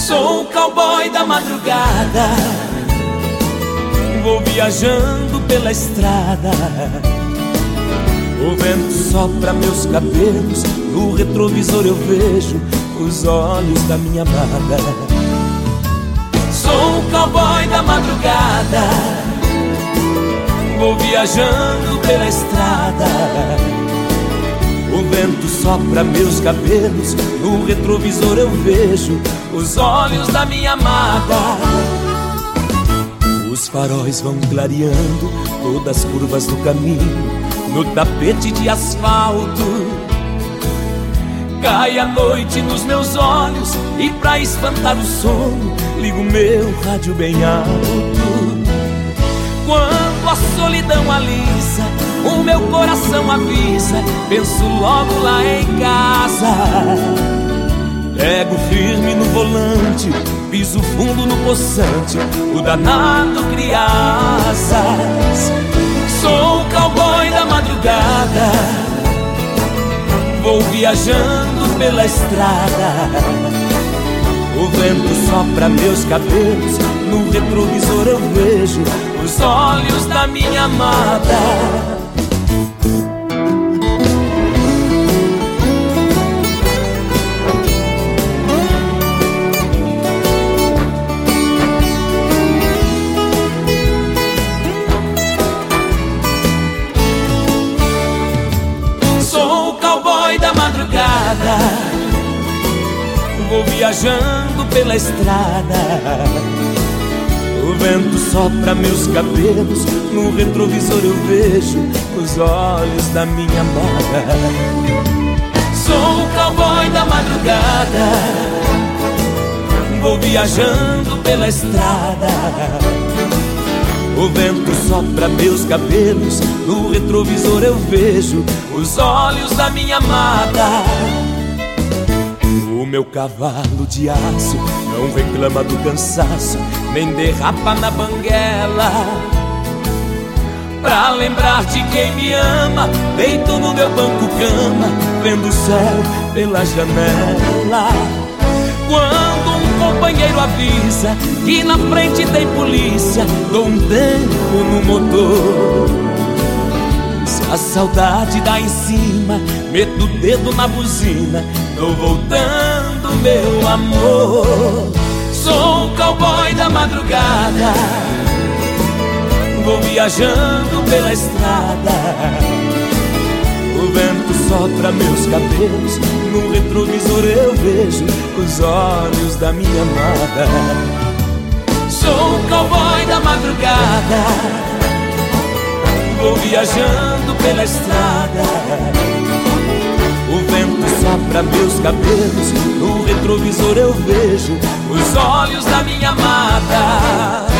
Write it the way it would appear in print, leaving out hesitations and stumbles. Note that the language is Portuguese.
Sou o cowboy da madrugada, vou viajando pela estrada. O vento sopra meus cabelos, no retrovisor eu vejo os olhos da minha amada. Sou o cowboy da madrugada, vou viajando pela estrada. O vento sopra meus cabelos, no retrovisor eu vejo os olhos da minha amada. Os faróis vão clareando todas as curvas do caminho, no tapete de asfalto. Cai a noite nos meus olhos e pra espantar o sono ligo meu rádio bem alto. Quando a solidão alisa, o meu coração avisa, penso logo lá em casa. Pego firme no volante, piso fundo no poçante, o danado cria asas. Sou o cowboy da madrugada, vou viajando pela estrada. O vento sopra meus cabelos, no retrovisor eu vejo os olhos da minha amada. Sou o cowboy da madrugada, vou viajando pela estrada. O vento sopra meus cabelos, no retrovisor eu vejo os olhos da minha amada. Sou o cowboy da madrugada, vou viajando pela estrada. O vento sopra meus cabelos, no retrovisor eu vejo os olhos da minha amada. O meu cavalo de aço não reclama do cansaço, nem derrapa na banguela. Pra lembrar de quem me ama, deito no meu banco-cama, vendo o céu pela janela. Quando um companheiro avisa que na frente tem polícia, dou um tempo no motor. Se a saudade dá em cima, meto o dedo na buzina, tô voltando, meu amor. Sou o cowboy da madrugada, vou viajando pela estrada. O vento sopra meus cabelos, no retrovisor eu vejo os olhos da minha amada. Sou o cowboy da madrugada, vou viajando pela estrada. O vento sopra meus cabelos, no retrovisor eu vejo os olhos da minha amada.